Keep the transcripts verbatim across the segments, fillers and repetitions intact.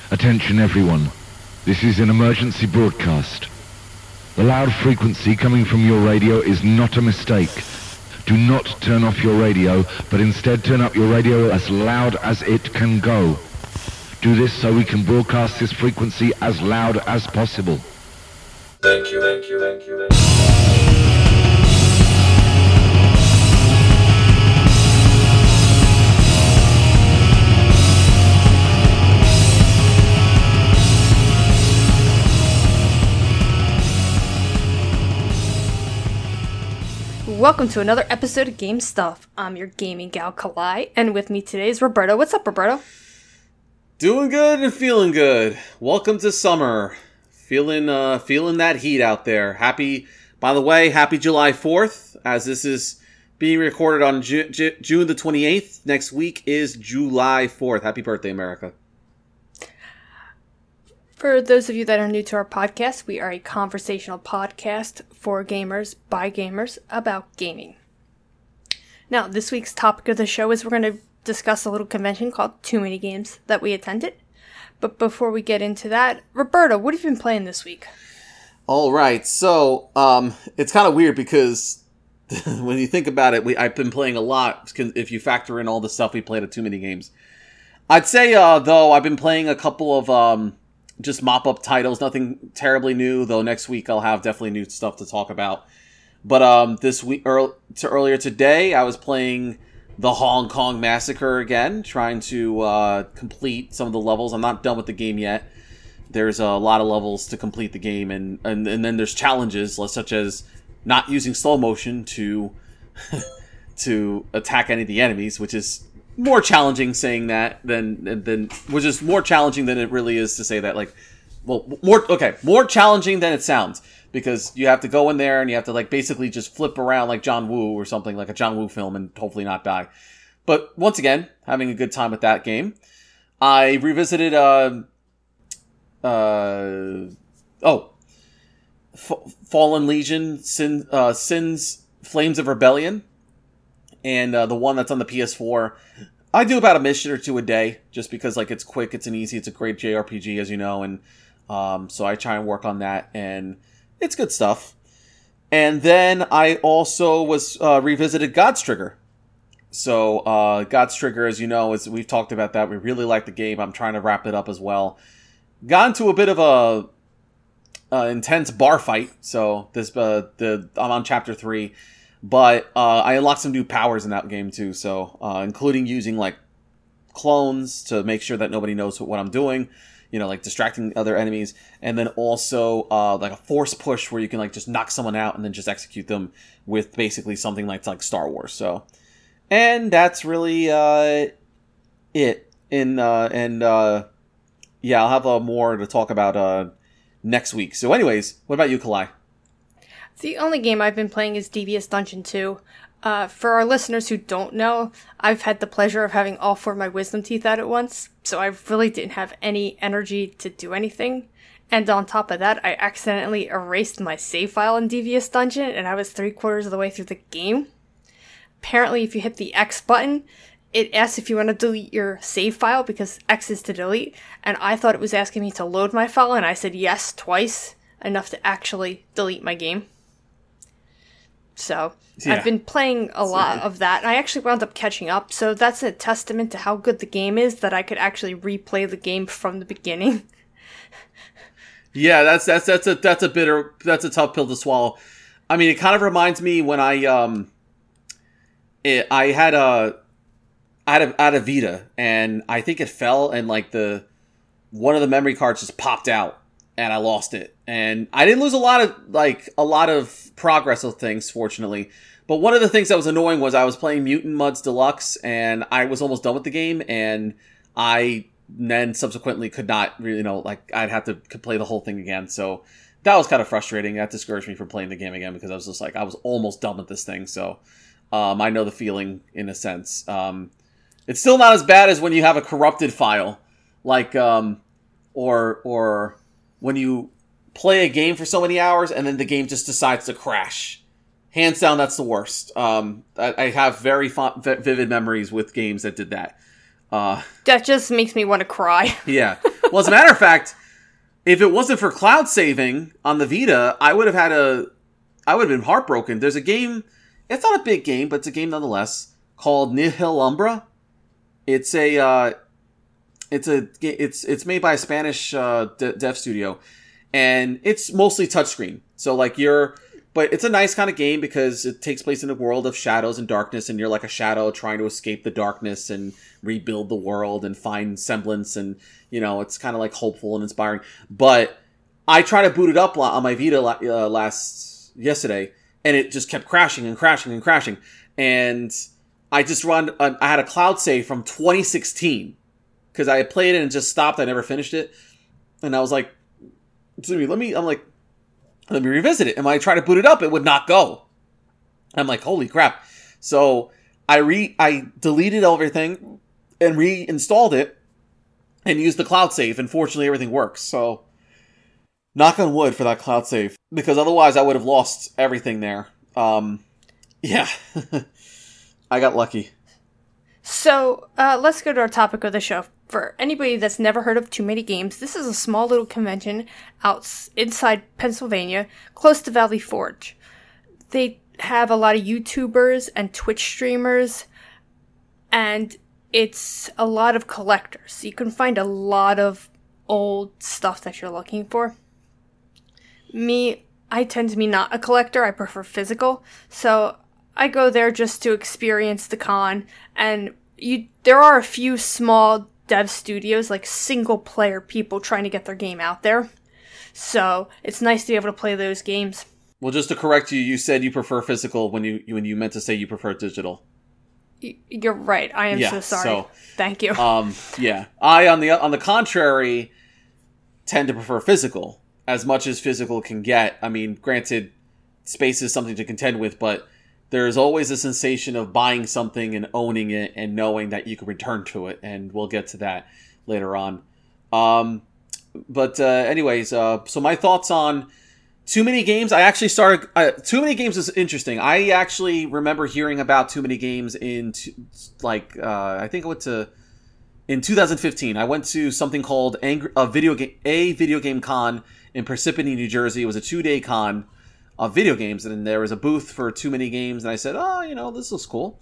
Attention everyone. This is an emergency broadcast. The loud frequency coming from your radio is not a mistake. Do not turn off your radio, but instead turn up your radio as loud as it can go. Do this so we can broadcast this frequency as loud as possible. Thank you, thank you, thank you, thank you. Welcome to another episode of Game Stuff. I'm your gaming gal, Kalai, and with me today is Roberto. What's up, Roberto? Doing good and feeling good. Welcome to summer. Feeling uh, feeling that heat out there. Happy, by the way, happy July fourth, as this is being recorded on Ju- Ju- June the twenty-eighth. Next week is July fourth. Happy birthday, America. For those of you that are new to our podcast, we are a conversational podcast for gamers, by gamers, about gaming. Now, this week's topic of the show is we're going to discuss a little convention called Too Many Games that we attended. But before we get into that, Roberto, what have you been playing this week? All right, so um, it's kind of weird because when you think about it, we I've been playing a lot if you factor in all the stuff we played at Too Many Games. I'd say, uh, though, I've been playing a couple of... Um, just mop-up titles, nothing terribly new, though next week I'll have definitely new stuff to talk about. But um, this week, early, to earlier today, I was playing the Hong Kong Massacre again, trying to uh, complete some of the levels. I'm not done with the game yet. There's a lot of levels to complete the game, and, and, and then there's challenges, such as not using slow motion to to attack any of the enemies, which is more challenging saying that than than which is more challenging than it really is to say that. Like, well, more okay, more challenging than it sounds, because you have to go in there and you have to like basically just flip around like John Woo or something, like a John Woo film, and hopefully not die. But once again, having a good time with that game. I revisited uh uh oh F- Fallen Legion, Sin uh Sins Flames of Rebellion. And uh, the one that's on the P S four, I do about a mission or two a day, just because like it's quick, it's an easy, it's a great J R P G, as you know, and um, so I try and work on that, and it's good stuff. And then I also was uh, revisited God's Trigger. So uh, God's Trigger, as you know, is we've talked about that. We really like the game. I'm trying to wrap it up as well. Got into a bit of a uh, intense bar fight. So this uh, the I'm on chapter three. But uh, I unlocked some new powers in that game too, so uh, including using like clones to make sure that nobody knows what I'm doing, you know, like distracting other enemies, and then also uh, like a force push where you can like just knock someone out and then just execute them with basically something like like Star Wars. So, and that's really uh, it. In uh, and uh, yeah, I'll have uh, more to talk about uh, next week. So, anyways, what about you, Kalai? The only game I've been playing is Devious Dungeon two. Uh, for our listeners who don't know, I've had the pleasure of having all four of my wisdom teeth out at once, so I really didn't have any energy to do anything. And on top of that, I accidentally erased my save file in Devious Dungeon, and I was three quarters of the way through the game. Apparently, if you hit the X button, it asks if you want to delete your save file, because X is to delete, and I thought it was asking me to load my file, and I said yes twice, enough to actually delete my game. So, yeah. I've been playing a lot of that, and I actually wound up catching up, so that's a testament to how good the game is, that I could actually replay the game from the beginning. Yeah, that's that's that's a that's a bitter that's a tough pill to swallow. I mean, it kind of reminds me when I um it, I had a I had a, I had a Vita, and I think it fell, and like the one of the memory cards just popped out, and I lost it. And I didn't lose a lot of like a lot of progress of things, fortunately. But one of the things that was annoying was I was playing Mutant Mudds Deluxe, and I was almost done with the game, and I then subsequently could not really, you know, like I'd have to play the whole thing again. So that was kind of frustrating. That discouraged me from playing the game again, because I was just like, I was almost done with this thing. So um, I know the feeling in a sense. Um, it's still not as bad as when you have a corrupted file, like um, or or when you play a game for so many hours and then the game just decides to crash. Hands down, that's the worst. Um, I, I have very fun, vivid memories with games that did that. Uh, that just makes me want to cry. Yeah. Well, as a matter of fact, if it wasn't for cloud saving on the Vita, I would have had a, I would have been heartbroken. There's a game, it's not a big game, but it's a game nonetheless, called Nihil Umbra. It's a, uh, it's a, it's it's made by a Spanish uh, de- dev studio, and it's mostly touchscreen. So like you're, but it's a nice kind of game because it takes place in a world of shadows and darkness, and you're like a shadow trying to escape the darkness and rebuild the world and find semblance, and you know it's kind of like hopeful and inspiring. But I tried to boot it up on my Vita uh, last yesterday, and it just kept crashing and crashing and crashing, and I just run. I had a cloud save from twenty sixteen because I had played it and just stopped. I never finished it, and I was like, "Let me." I'm like. Let me revisit it. And when I tried to boot it up, it would not go. I'm like, holy crap. So I re I deleted everything and reinstalled it and used the cloud save. And fortunately, everything works. So knock on wood for that cloud save. Because otherwise, I would have lost everything there. Um, yeah. I got lucky. So uh, let's go to our topic of the show. For anybody that's never heard of Too Many Games, this is a small little convention out inside Pennsylvania, close to Valley Forge. They have a lot of YouTubers and Twitch streamers, and it's a lot of collectors. You can find a lot of old stuff that you're looking for. Me, I tend to be not a collector. I prefer physical, so I go there just to experience the con, and you. There are a few small dev studios, like single player people trying to get their game out there. So it's nice to be able to play those games. Well, just to correct you, you said you prefer physical when you when you meant to say you prefer digital. You're right. I am yeah, so sorry. So, Thank you. Um, yeah, I on the on the contrary tend to prefer physical as much as physical can get. I mean, granted, space is something to contend with, but there's always a sensation of buying something and owning it and knowing that you can return to it, and we'll get to that later on. Um, but uh, anyways, uh, so my thoughts on Too Many Games. I actually started... Uh, Too Many Games is interesting. I actually remember hearing about Too Many Games in, t- like, uh, I think I went to... In two thousand fifteen, I went to something called Angry, a video game, a video game con in Parsippany, New Jersey. It was a two-day con of video games, and there was a booth for Too Many Games, and I said, oh, you know, this looks cool.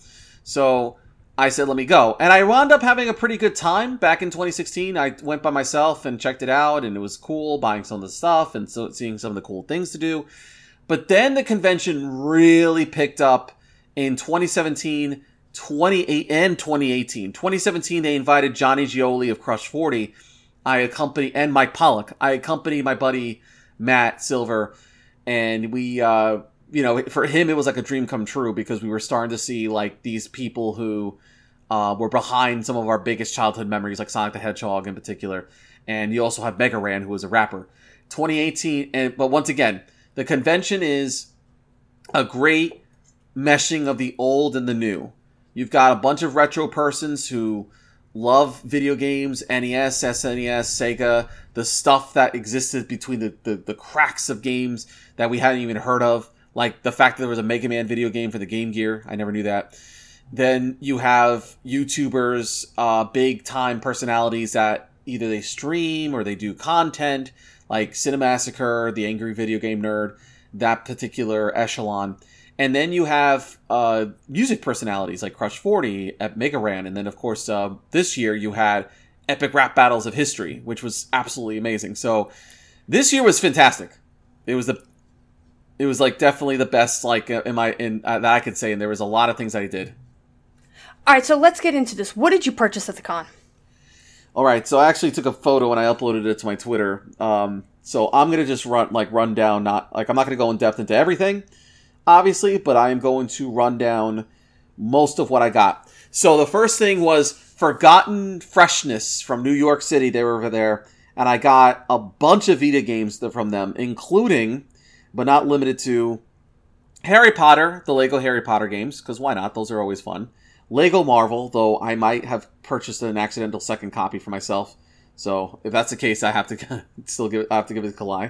So I said, let me go. And I wound up having a pretty good time back in twenty sixteen. I went by myself and checked it out, and it was cool, buying some of the stuff and so seeing some of the cool things to do. But then the convention really picked up in twenty seventeen, twenty-eight, and twenty eighteen. twenty seventeen, they invited Johnny Gioli of Crush forty. I accompanied, and Mike Pollock. I accompanied my buddy Matt Silver. And we, uh, you know, for him, it was like a dream come true because we were starting to see like these people who uh, were behind some of our biggest childhood memories, like Sonic the Hedgehog in particular. And you also have Mega Ran, who was a rapper. twenty eighteen, and but once again, the convention is a great meshing of the old and the new. You've got a bunch of retro persons who love video games, N E S, S N E S, Sega, the stuff that existed between the, the, the cracks of games that we hadn't even heard of, like the fact that there was a Mega Man video game for the Game Gear. I never knew that. Then you have YouTubers, uh, big time personalities that either they stream or they do content, like Cinemassacre, the Angry Video Game Nerd, that particular echelon. And then you have uh, music personalities like Crush forty at Mega Ran. And then, of course, uh, this year you had Epic Rap Battles of History, which was absolutely amazing. So this year was fantastic. It was the, it was like definitely the best like in my in uh, that I could say. And there was a lot of things I did. All right, so let's get into this. What did you purchase at the con? All right, so I actually took a photo and I uploaded it to my Twitter. Um, so I'm gonna just run like run down, not like I'm not gonna go in depth into everything, obviously, but I am going to run down most of what I got. So the first thing was Forgotten Freshness from New York City. They were over there, and I got a bunch of Vita games from them, including, but not limited to, Harry Potter, the Lego Harry Potter games, because why not? Those are always fun. Lego Marvel, though I might have purchased an accidental second copy for myself. So if that's the case, I have to still give it, I have to give it to Kalai.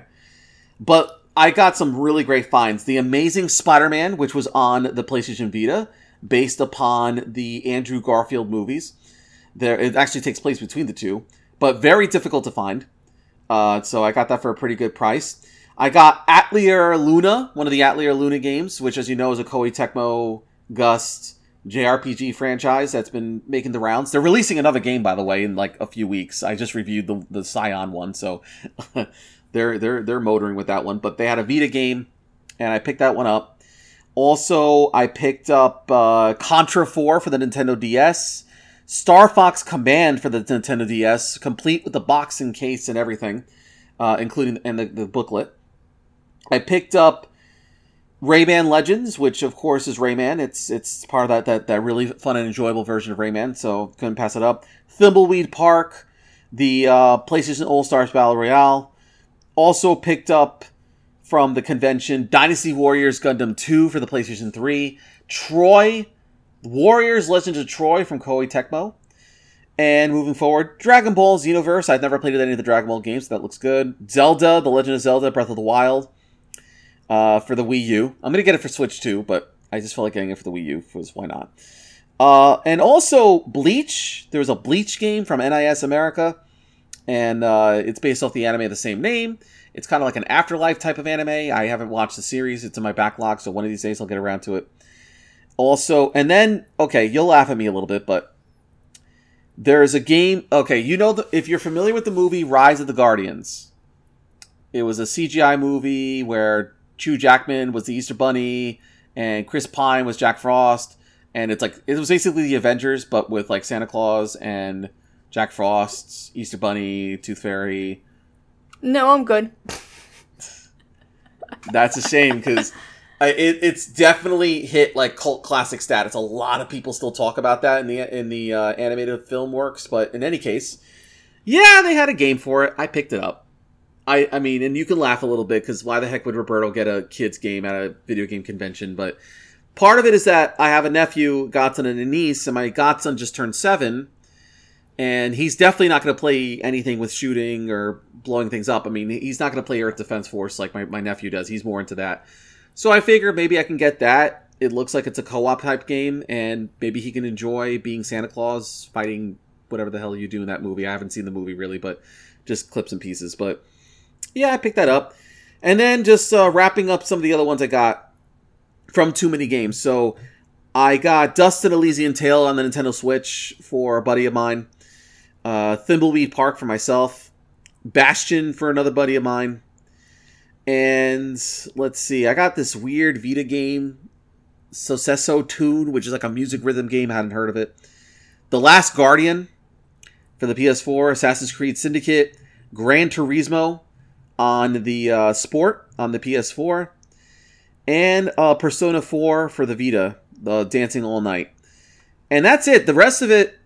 But I got some really great finds. The Amazing Spider-Man, which was on the PlayStation Vita, based upon the Andrew Garfield movies. There, it actually takes place between the two. but very difficult to find. Uh, so I got that for a pretty good price. I got Atelier Luna, one of the Atelier Luna games, which, as you know, is a Koei Tecmo Gust J R P G franchise that's been making the rounds. They're releasing another game, by the way, in like a few weeks. I just reviewed the the Scion one, so they're they're they're motoring with that one. But they had a Vita game, and I picked that one up. Also, I picked up uh, Contra four for the Nintendo D S, Star Fox Command for the Nintendo D S, complete with the box and case and everything, uh, including and the, the booklet. I picked up Rayman Legends, which of course is Rayman. It's it's part of that, that, that really fun and enjoyable version of Rayman, so couldn't pass it up. Thimbleweed Park, the uh, PlayStation All-Stars Battle Royale. Also picked up from the convention Dynasty Warriors Gundam two for the PlayStation three. Troy, Warriors Legends of Troy from Koei Tecmo. And moving forward, Dragon Ball Xenoverse. I've never played any of the Dragon Ball games, so that looks good. Zelda, The Legend of Zelda, Breath of the Wild. Uh, for the Wii U. I'm going to get it for Switch too, but I just felt like getting it for the Wii U, because why not? Uh, and also Bleach. There was a Bleach game from N I S America, and uh, it's based off the anime of the same name. It's kind of like an Afterlife type of anime. I haven't watched the series. It's in my backlog, so one of these days I'll get around to it. Also, and then, okay, you'll laugh at me a little bit, but there's a game, okay, you know, the, if you're familiar with the movie Rise of the Guardians, it was a C G I movie where Hugh Jackman was the Easter Bunny, and Chris Pine was Jack Frost, and it's like, it was basically the Avengers, but with like Santa Claus and Jack Frost, Easter Bunny, Tooth Fairy. No, I'm good. That's a shame, because it, it's definitely hit like cult classic status. A lot of people still talk about that in the in the uh, animated film works, but in any case, yeah, they had a game for it. I picked it up. I, I mean, and you can laugh a little bit, because why the heck would Roberto get a kid's game at a video game convention? But part of it is that I have a nephew, Godson, and a niece, and my Godson just turned seven, and he's definitely not going to play anything with shooting or blowing things up. I mean, he's not going to play Earth Defense Force like my, my nephew does. He's more into that. So I figured maybe I can get that. It looks like it's a co-op type game, and maybe he can enjoy being Santa Claus, fighting whatever the hell you do in that movie. I haven't seen the movie really, but just clips and pieces. But yeah, I picked that up. And then just uh, wrapping up some of the other ones I got from Too Many Games. So I got Dust and Elysian Tale on the Nintendo Switch for a buddy of mine. Uh, Thimbleweed Park for myself. Bastion for another buddy of mine. And let's see, I got this weird Vita game, Sucesso Tune, which is like a music rhythm game. I hadn't heard of it. The Last Guardian for the P S four. Assassin's Creed Syndicate. Gran Turismo on the uh, Sport on the P S four, and uh, Persona four for the Vita, the Dancing All Night. And that's it. The rest of it,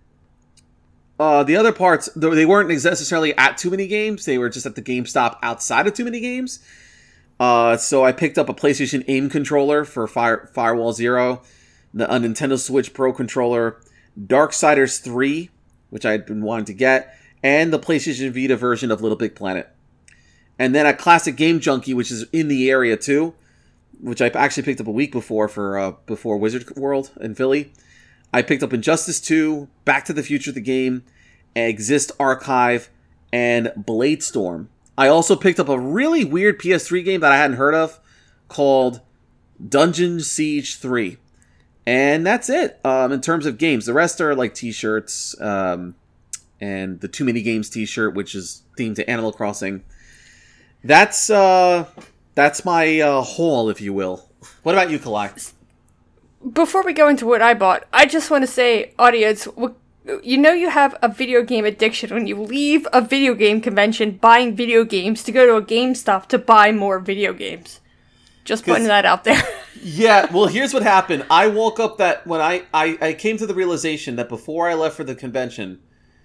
uh, the other parts, they weren't necessarily at Too Many Games. They were just at the GameStop outside of Too Many Games. Uh, so I picked up a PlayStation Aim controller for Fire, Firewall Zero, the a Nintendo Switch Pro controller, Darksiders three, which I had been wanting to get, and the PlayStation Vita version of Little Big Planet. And then a Classic Game Junkie, which is in the area too, which I actually picked up a week before for uh, before Wizard World in Philly. I picked up Injustice two, Back to the Future the game, Exist Archive, and Blade Storm. I also picked up a really weird P S three game that I hadn't heard of called Dungeon Siege three. And that's it um, in terms of games. The rest are like t-shirts um, and the Too Many Games t-shirt, which is themed to Animal Crossing. That's uh, that's my uh, haul, if you will. What about you, Kalai? Before we go into what I bought, I just want to say, audience, you know you have a video game addiction when you leave a video game convention buying video games to go to a GameStop to buy more video games. Just putting that out there. Yeah, well, here's what happened. I woke up that when I, I, I came to the realization that before I left for the convention,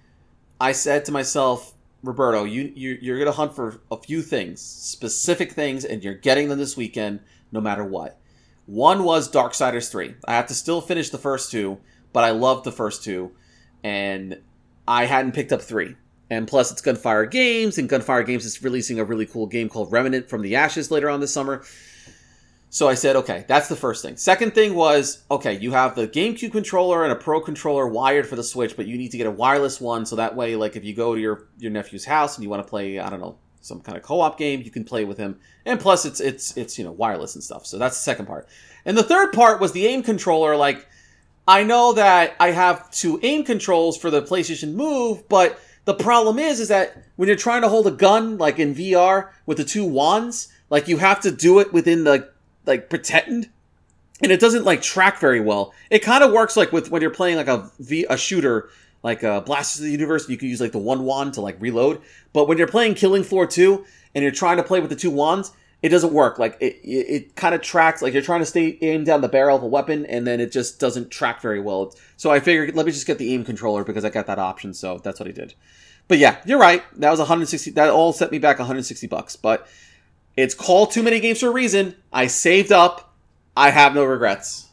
I said to myself, Roberto, you, you, you're going to hunt for a few things, specific things, and you're getting them this weekend no matter what. One was Darksiders three. I have to still finish the first two, but I loved the first two, and I hadn't picked up three. And plus, it's Gunfire Games, and Gunfire Games is releasing a really cool game called Remnant from the Ashes later on this summer. So I said, okay, that's the first thing. Second thing was, okay, you have the GameCube controller and a Pro controller wired for the Switch, but you need to get a wireless one so that way, like, if you go to your, your nephew's house and you want to play, I don't know, some kind of co-op game, you can play with him. And plus, it's, it's, it's, you know, wireless and stuff. So that's the second part. And the third part was the aim controller. Like, I know that I have two aim controls for the PlayStation Move, but the problem is, is that when you're trying to hold a gun, like in V R, with the two wands, like, you have to do it within the, like, pretend, and it doesn't, like, track very well. It kind of works, like, with when you're playing, like, a, v, a shooter, like, uh, Blasters of the Universe, you can use, like, the one wand to, like, reload. But when you're playing Killing Floor two, and you're trying to play with the two wands, it doesn't work. Like, it, it, it kind of tracks, like, you're trying to stay aim down the barrel of a weapon, and then it just doesn't track very well. So I figured, let me just get the aim controller, because I got that option, so that's what I did. But yeah, you're right. That was one hundred sixty, that all set me back one hundred sixty bucks, but it's called Too Many Games for a reason. I saved up. I have no regrets.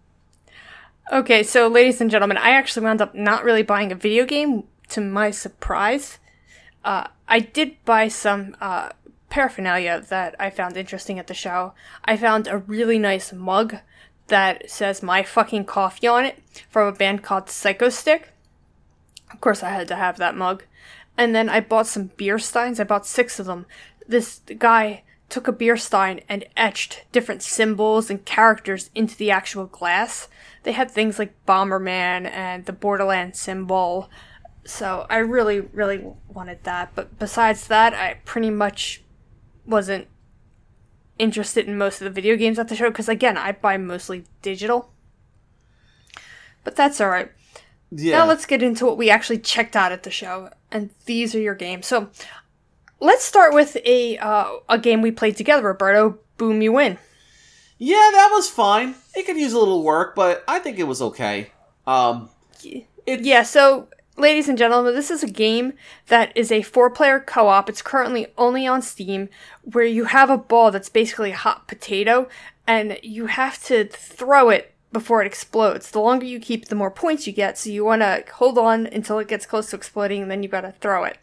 Okay, so ladies and gentlemen, I actually wound up not really buying a video game, to my surprise. Uh, I did buy some uh, paraphernalia that I found interesting at the show. I found a really nice mug that says My Fucking Coffee on it from a band called Psycho Stick. Of course, I had to have that mug. And then I bought some beer steins. I bought six of them. This guy took a beer stein and etched different symbols and characters into the actual glass. They had things like Bomberman and the Borderlands symbol. So I really, really wanted that. But besides that, I pretty much wasn't interested in most of the video games at the show. Because again, I buy mostly digital. But that's alright. Yeah. Now let's get into what we actually checked out at the show. And these are your games. So let's start with a uh, a game we played together, Roberto. Boom, you win. Yeah, that was fine. It could use a little work, but I think it was okay. Um, it- yeah, so, ladies and gentlemen, this is a game that is a four-player co-op. It's currently only on Steam, where you have a ball that's basically a hot potato, and you have to throw it before it explodes. The longer you keep, the more points you get, so you want to hold on until it gets close to exploding, and then you gotta throw it.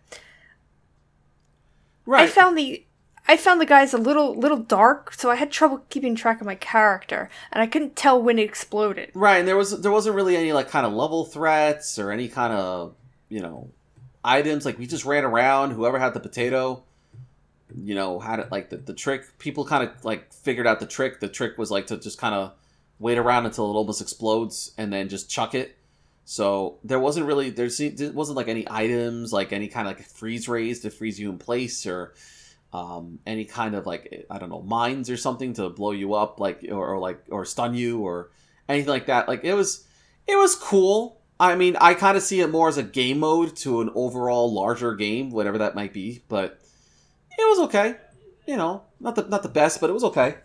right. I found the I found the guys a little little dark, so I had trouble keeping track of my character, and I couldn't tell when it exploded. Right, and there was there wasn't really any like kind of level threats or any kind of, you know, items. Like, we just ran around. Whoever had the potato, you know, had it. Like the, the trick. People kind of like figured out the trick. The trick was like to just kind of wait around until it almost explodes and then just chuck it. So there wasn't really there wasn't like any items, like any kind of like freeze rays to freeze you in place, or um, any kind of like, I don't know, mines or something to blow you up, like or, or like or stun you or anything like that. Like it was it was cool. I mean, I kind of see it more as a game mode to an overall larger game, whatever that might be. But it was okay. You know, not the not the best, but it was okay.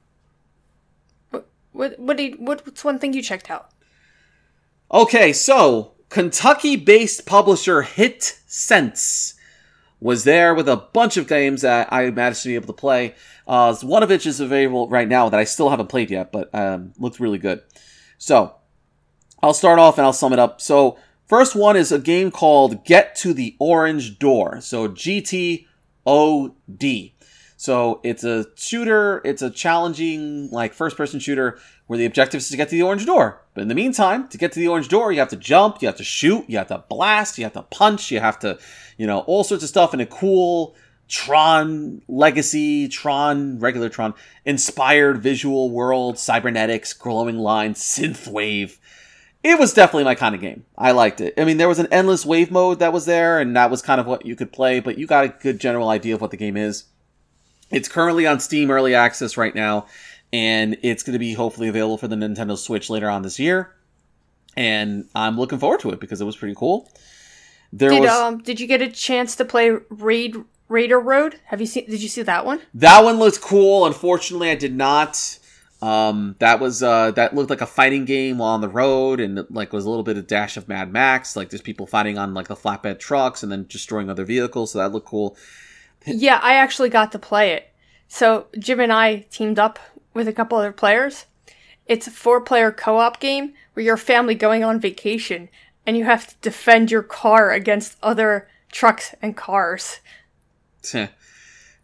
What what what did what's one thing you checked out? Okay, so Kentucky-based publisher Hit Sense was there with a bunch of games that I managed to be able to play. Uh, one of which is available right now that I still haven't played yet, but um, looked really good. So, I'll start off and I'll sum it up. So, first one is a game called Get to the Orange Door. So, G T O D. So, it's a shooter, it's a challenging, like, first-person shooter where the objective is to get to the orange door. But in the meantime, to get to the orange door, you have to jump, you have to shoot, you have to blast, you have to punch, you have to, you know, all sorts of stuff in a cool Tron Legacy, Tron, regular Tron, inspired visual world, cybernetics, glowing lines, synthwave. It was definitely my kind of game. I liked it. I mean, there was an endless wave mode that was there, and that was kind of what you could play, but you got a good general idea of what the game is. It's currently on Steam Early Access right now, and it's going to be hopefully available for the Nintendo Switch later on this year. And I'm looking forward to it because it was pretty cool. There did was um did you get a chance to play Raid Raider Road? Have you seen? Did you see that one? That one looked cool. Unfortunately, I did not. Um, that was uh that looked like a fighting game on the road, and it, like was a little bit of dash of Mad Max. Like there's people fighting on like the flatbed trucks and then destroying other vehicles. So that looked cool. Yeah, I actually got to play it. So Jim and I teamed up with a couple other players. It's a four-player co-op game where you're a family going on vacation, and you have to defend your car against other trucks and cars.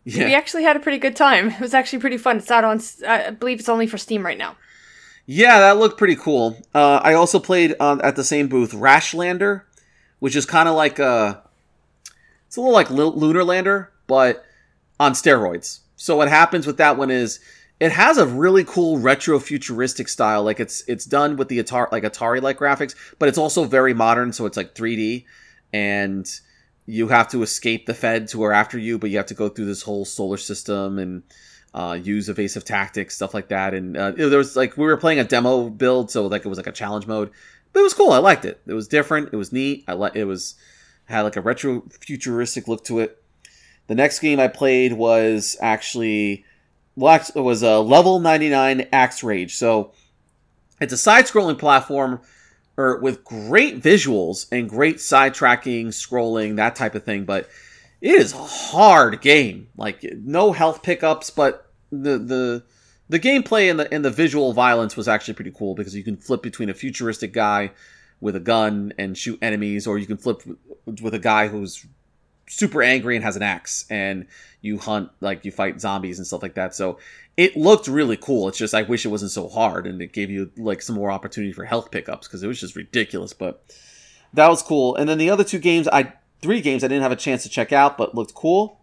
Yeah. We actually had a pretty good time. It was actually pretty fun. It's out on, I believe it's only for Steam right now. Yeah, that looked pretty cool. Uh, I also played uh, at the same booth Rashlander, which is kind of like a, it's a little like Lunar Lander, but on steroids. So what happens with that one is it has a really cool retro futuristic style. Like it's it's done with the Atari like Atari like graphics, but it's also very modern. So it's like three D, and you have to escape the feds who are after you, but you have to go through this whole solar system and uh, use evasive tactics, stuff like that. And uh, there was like we were playing a demo build, so like it was like a challenge mode. But it was cool. I liked it. It was different. It was neat. I like it was had like a retro futuristic look to it. The next game I played was actually well, it was a Level ninety-nine Axe Rage. So it's a side-scrolling platform or with great visuals and great side tracking, scrolling, that type of thing. But it is a hard game. Like no health pickups, but the the the gameplay and the and the visual violence was actually pretty cool because you can flip between a futuristic guy with a gun and shoot enemies, or you can flip with a guy who's super angry and has an axe, and you hunt, like you fight zombies and stuff like that. So it looked really cool. It's just I wish it wasn't so hard and it gave you like some more opportunity for health pickups because it was just ridiculous. But that was cool. And then the other two games, I three games I didn't have a chance to check out, but looked cool.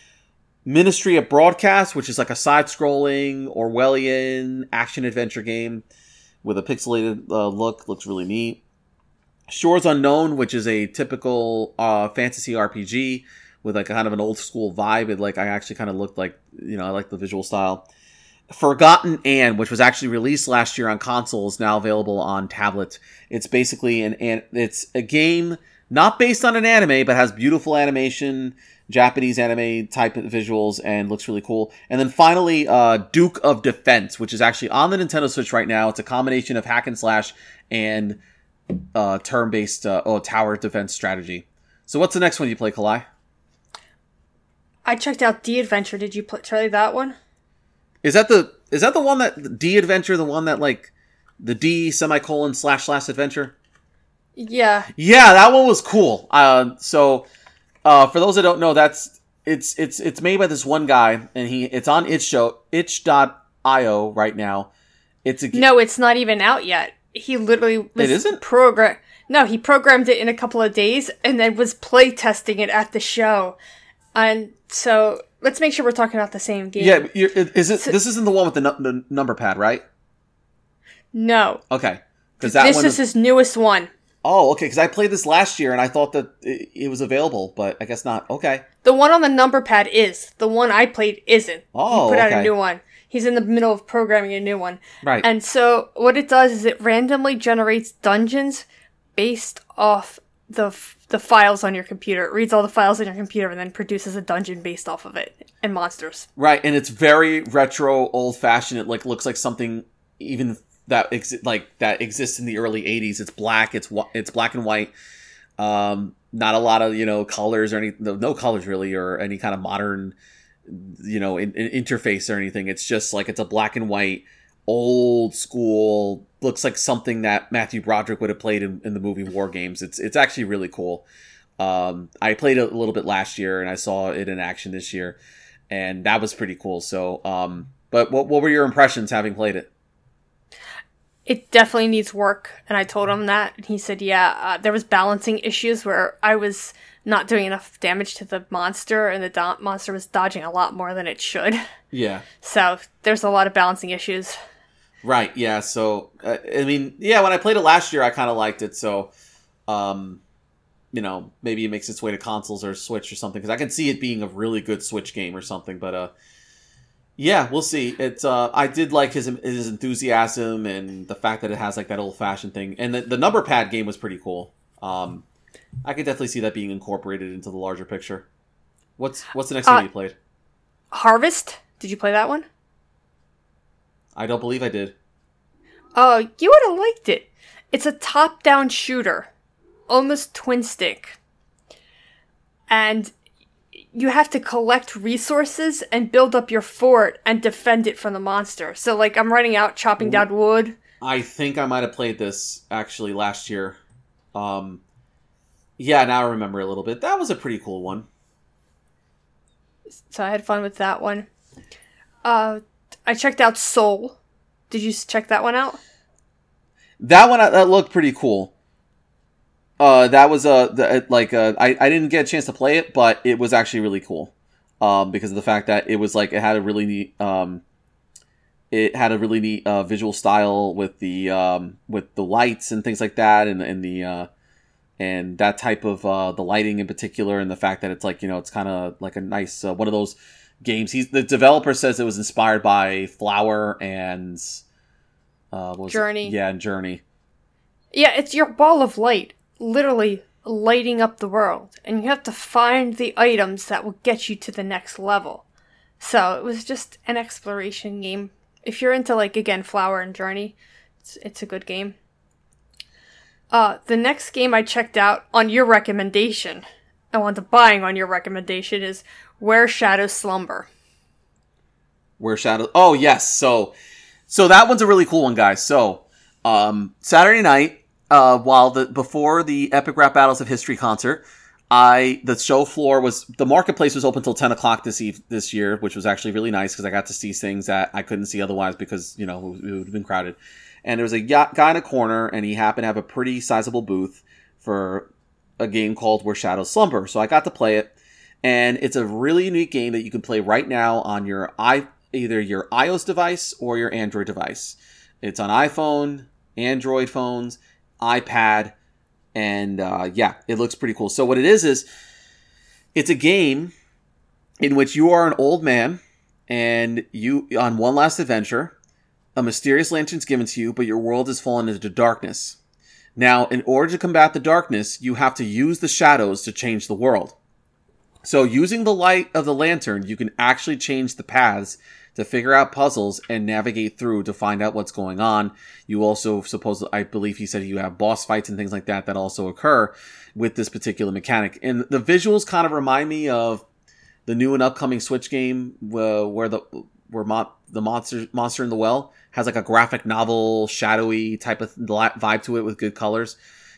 Ministry of Broadcast, which is like a side-scrolling Orwellian action-adventure game with a pixelated uh, look, looks really neat. Shores Unknown, which is a typical uh, fantasy R P G with like a kind of an old-school vibe. It like I actually kind of looked like, you know, I like the visual style. Forgotten Anne, which was actually released last year on console, is now available on tablet. It's basically an, an it's a game not based on an anime, but has beautiful animation, Japanese anime type of visuals, and looks really cool. And then finally, uh, Duke of Defense, which is actually on the Nintendo Switch right now. It's a combination of hack and slash and uh, turn-based uh, oh, tower defense strategy. So what's the next one you play, Kalai? I checked out D Adventure. Did you play, try that one? Is that the is that the one that D Adventure, the one that like the D semicolon slash slash adventure? Yeah. Yeah, that one was cool. Uh, so uh, for those that don't know, that's it's it's it's made by this one guy, and he it's on itch show itch dot io right now. It's a no, it's not even out yet. He literally was it isn't program. No, he programmed it in a couple of days and then was play testing it at the show. And so let's make sure we're talking about the same game. Yeah, you're, is it? So, this isn't the one with the, nu- the number pad, right? No. Okay, because that this one is his newest one. Oh, okay. Because I played this last year and I thought that it, it was available, but I guess not. Okay. The one on the number pad is. The one I played isn't. Oh, he put okay. out a new one. He's in the middle of programming a new one. Right. And so what it does is it randomly generates dungeons based off the f- the files on your computer. It reads all the files on your computer and then produces a dungeon based off of it and monsters. Right, and it's very retro, old-fashioned. It like looks like something even that exi- like that exists in the early eighties. It's black. It's wh- it's black and white. Um, not a lot of you know colors or any no, no colors really or any kind of modern you know in, in interface or anything. It's just like it's a black and white, old school. Looks like something that Matthew Broderick would have played in, in the movie War Games. It's it's actually really cool. Um, I played it a little bit last year and I saw it in action this year, and that was pretty cool. So, um, but what what were your impressions having played it? It definitely needs work, and I told him that, and he said, yeah, uh, there was balancing issues where I was not doing enough damage to the monster, and the do- monster was dodging a lot more than it should. Yeah. So, there's a lot of balancing issues. Right, yeah, so, uh, I mean, yeah, when I played it last year, I kind of liked it, so, um, you know, maybe it makes its way to consoles or Switch or something, because I can see it being a really good Switch game or something, but, uh, yeah, we'll see. It's, uh, I did like his his enthusiasm and the fact that it has, like, that old-fashioned thing, and the, the number pad game was pretty cool. Um, I could definitely see that being incorporated into the larger picture. What's, what's the next uh, game you played? Harvest? Did you play that one? I don't believe I did. Oh, you would have liked it. It's a top-down shooter. Almost twin-stick. And you have to collect resources and build up your fort and defend it from the monster. So, like, I'm running out, chopping down wood. I think I might have played this, actually, last year. Um, yeah, now I remember a little bit. That was a pretty cool one. So I had fun with that one. Uh, I checked out Soul. Did you check that one out? That one, that looked pretty cool. Uh, that was a, the, like, a, I, I didn't get a chance to play it, but it was actually really cool. Um, because of the fact that it was like, it had a really neat, um, it had a really neat, uh, visual style with the, um, with the lights and things like that, and, and the, uh, and that type of, uh, the lighting in particular, and the fact that it's like, you know, it's kind of like a nice, uh, one of those games. He's, the developer says it was inspired by Flower and, uh, what was Journey. It? Yeah, and Journey. Yeah, it's your ball of light, literally lighting up the world, and you have to find the items that will get you to the next level. So it was just an exploration game. If you're into, like, again, Flower and Journey, it's, it's a good game. Uh, the next game I checked out on your recommendation, I wound up buying on your recommendation, is Where Shadows Slumber. Where Shadows... Oh, yes. So, so that one's a really cool one, guys. So, um, Saturday night, uh, while the before the Epic Rap Battles of History concert, I the show floor was... The marketplace was open till ten o'clock this eve, this year, which was actually really nice because I got to see things that I couldn't see otherwise because, you know, it would have been crowded. And there was a guy in a corner, and he happened to have a pretty sizable booth for a game called Where Shadows Slumber. So I got to play it, and it's a really unique game that you can play right now on your i either your iOS device or your Android device. It's on iPhone, Android phones, iPad, and uh, yeah, it looks pretty cool. So what it is is, it's a game in which you are an old man, and you on one last adventure. A mysterious lantern's given to you, but your world has fallen into darkness. Now, in order to combat the darkness, you have to use the shadows to change the world. So, using the light of the lantern, you can actually change the paths to figure out puzzles and navigate through to find out what's going on. You also, suppose, I believe he said you have boss fights and things like that that also occur with this particular mechanic. And the visuals kind of remind me of the new and upcoming Switch game uh, where the where mo- the monster monster in the well has like a graphic novel, shadowy type of vibe to it with good colors.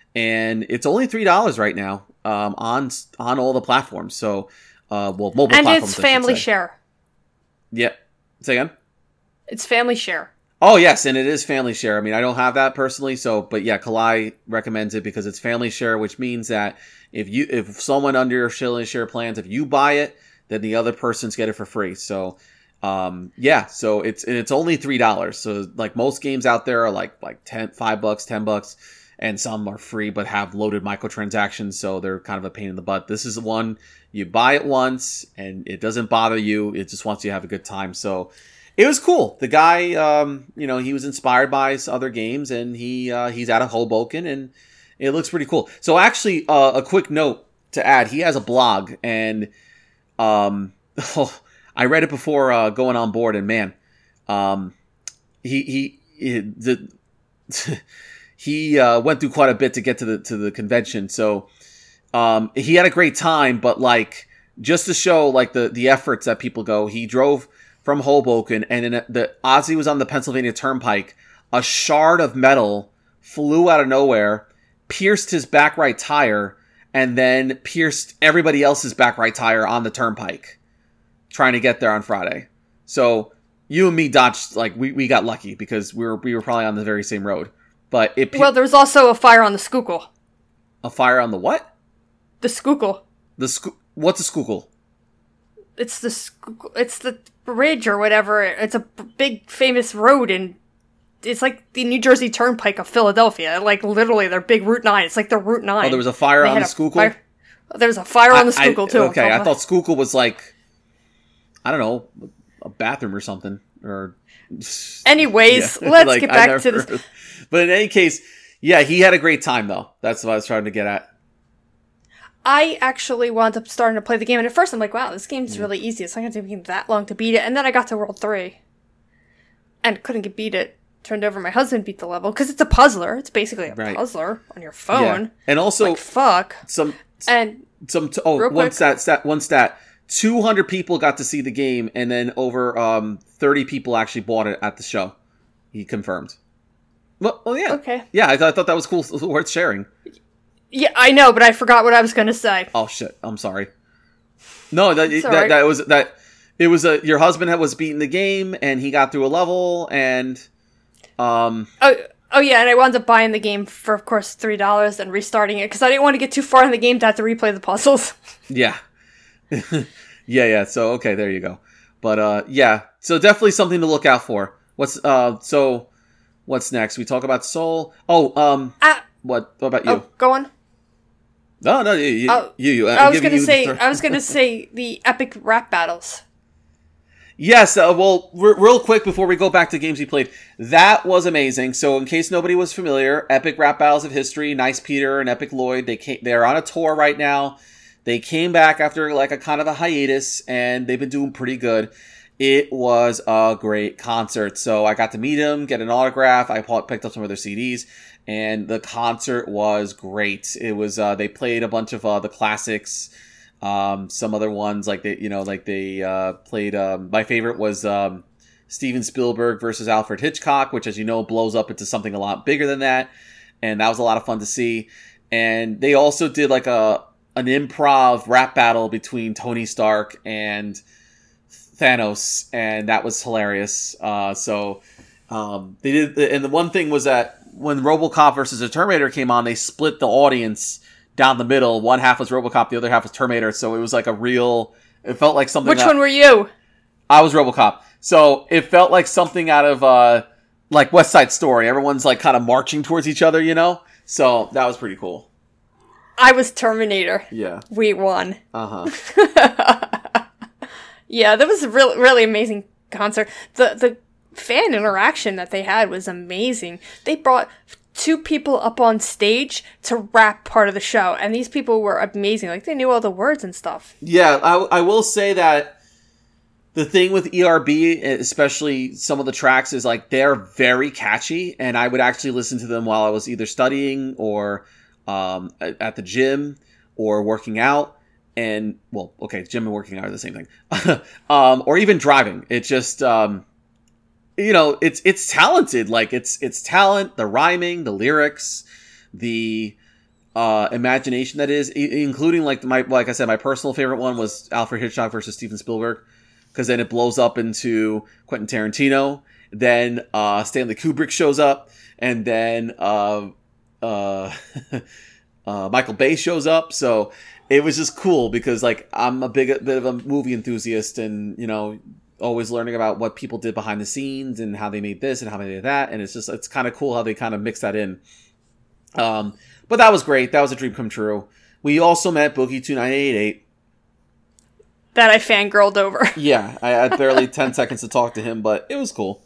And it's only three dollars right now um, on on all the platforms. So, uh, well, mobile and platforms. And it's family share. Yeah. Say again? It's family share. Oh, yes, and it is family share. I mean, I don't have that personally, so, but yeah, Kalai recommends it because it's family share, which means that if you, if someone under your family share plans, if you buy it, then the other person's get it for free. So, Um, yeah, so it's, and it's only three dollars. So like most games out there are like, like ten, five bucks, ten bucks, and some are free, but have loaded microtransactions. So they're kind of a pain in the butt. This is the one you buy it once and it doesn't bother you. It just wants you to have a good time. So it was cool. The guy, um, you know, he was inspired by other games and he, uh, he's out of Hoboken and it looks pretty cool. So actually, uh, a quick note to add, he has a blog and, um, oh, I read it before uh, going on board, and man, um, he he he, the, he uh, went through quite a bit to get to the to the convention. So um, he had a great time, but like just to show like the the efforts that people go, he drove from Hoboken, and in a, the Ozzy was on the Pennsylvania Turnpike. A shard of metal flew out of nowhere, pierced his back right tire, and then pierced everybody else's back right tire on the turnpike, trying to get there on Friday. So you and me dodged, like we, we got lucky because we were we were probably on the very same road. But it Well, there was also a fire on the Schuylkill. A fire on the what? The Schuylkill. The Schu- what's a Schuylkill? It's the Schuylkill, it's the bridge or whatever. It's a b- big famous road in it's like the New Jersey Turnpike of Philadelphia. Like literally their big Route nine. It's like the Route nine. Oh, there was a fire They on had the a Schuylkill? fire- There was a fire on the Schuylkill I, too. Okay, I thought Schuylkill was like I don't know, a bathroom or something. Or Anyways, yeah. let's like, get back to this. this. But in any case, yeah, he had a great time though. That's what I was trying to get at. I actually wound up starting to play the game, and at first I'm like, wow, this game's really easy. It's not going to take me that long to beat it. And then I got to World three. And couldn't get beat it. Turned over, my husband beat the level, because it's a puzzler. It's basically a right. puzzler on your phone. Yeah. And also, like, fuck. Some, and some, t- oh, real one quick, stat, stat, one stat. two hundred people got to see the game, and then over um, thirty people actually bought it at the show. He confirmed. Well, well yeah. Okay. Yeah, I, th- I thought that was cool, worth sharing. Yeah, I know, but I forgot what I was going to say. Oh, shit. I'm sorry. No, that It's that, alright. that was that. It was a your husband had was beating the game, and he got through a level, and um, Oh, oh yeah, and I wound up buying the game for, of course, three dollars and restarting it because I didn't want to get too far in the game to have to replay the puzzles. yeah, yeah, yeah. So okay, there you go. But uh, yeah, so definitely something to look out for. What's uh, so what's next? We talk about Soul. Oh, um, Ah, what? What about you? oh, go on. No, no, you, you, Oh, you. you. I I'm was giving gonna you say, the- I was gonna say the epic rap battles. Yes, uh, well, r- real quick before we go back to games he played, that was amazing. So, in case nobody was familiar, Epic Rap Battles of History, Nice Peter and Epic Lloyd, they came, they're on a tour right now. They came back after like a kind of a hiatus, and they've been doing pretty good. It was a great concert. So, I got to meet him, get an autograph. I pu- picked up some of their C Ds, and the concert was great. It was uh, they played a bunch of uh, the classics. Um, some other ones like they, you know, like they, uh, played, um, my favorite was, um, Steven Spielberg versus Alfred Hitchcock, which as you know, blows up into something a lot bigger than that. And that was a lot of fun to see. And they also did like a, an improv rap battle between Tony Stark and Thanos. And that was hilarious. Uh, so, um, they did, and the one thing was that when RoboCop versus the Terminator came on, they split the audience down the middle. One half was RoboCop, the other half was Terminator. So it was like a real. It felt like something. Which that, one were you? I was RoboCop. So it felt like something out of uh, like West Side Story. Everyone's like kind of marching towards each other, you know. So that was pretty cool. I was Terminator. Yeah. We won. Uh huh. Yeah, that was a really, really amazing concert. The the fan interaction that they had was amazing. They brought two people up on stage to rap part of the show, and these people were amazing. Like, they knew all the words and stuff. Yeah, I, I will say that the thing with E R B, especially some of the tracks, is like they're very catchy, and I would actually listen to them while I was either studying or um, at the gym or working out. And, well, okay, gym and working out are the same thing. um, or even driving. It just, um, you know, it's it's talented. Like, it's it's talent, the rhyming, the lyrics, the uh, imagination that is, I- including, like, my like I said, my personal favorite one was Alfred Hitchcock versus Steven Spielberg, because then it blows up into Quentin Tarantino. Then uh, Stanley Kubrick shows up, and then uh, uh, uh, Michael Bay shows up. So it was just cool because, like, I'm a big bit of a movie enthusiast, and, you know, always learning about what people did behind the scenes and how they made this and how they did that. And it's just, it's kind of cool how they kind of mix that in. Um, but that was great. That was a dream come true. We also met Boogie two nine eight eight. That I fangirled over. Yeah, I had barely ten seconds to talk to him, but it was cool.